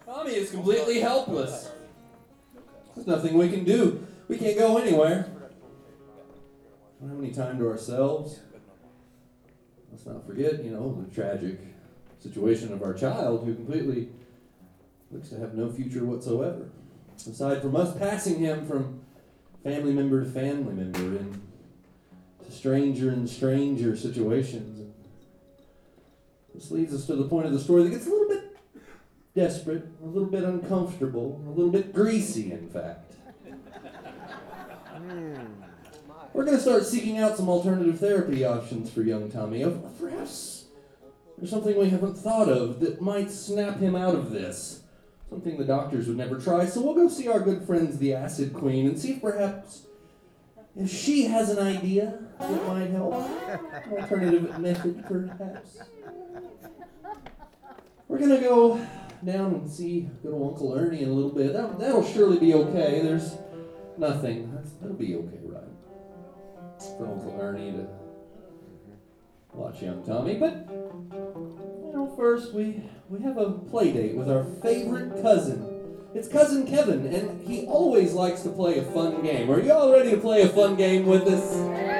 Tommy is completely helpless. There's nothing we can do. We can't go anywhere. We don't have any time to ourselves. Let's not forget, the tragic situation of our child who completely looks to have no future whatsoever. Aside from us passing him from family member to family member and to stranger and stranger situations. And this leads us to the point of the story that gets a little bit desperate, a little bit uncomfortable, a little bit greasy, in fact. We're going to start seeking out some alternative therapy options for young Tommy. Perhaps there's something we haven't thought of that might snap him out of this. Something the doctors would never try. So we'll go see our good friends, the Acid Queen, and see if she has an idea that might help. An alternative method, perhaps. We're going to go down and see good old Uncle Ernie in a little bit. That'll surely be okay. There's nothing. That'll be okay, right? For Uncle Ernie to watch young Tommy. But, first we have a play date with our favorite cousin. It's Cousin Kevin, and he always likes to play a fun game. Are you all ready to play a fun game with us?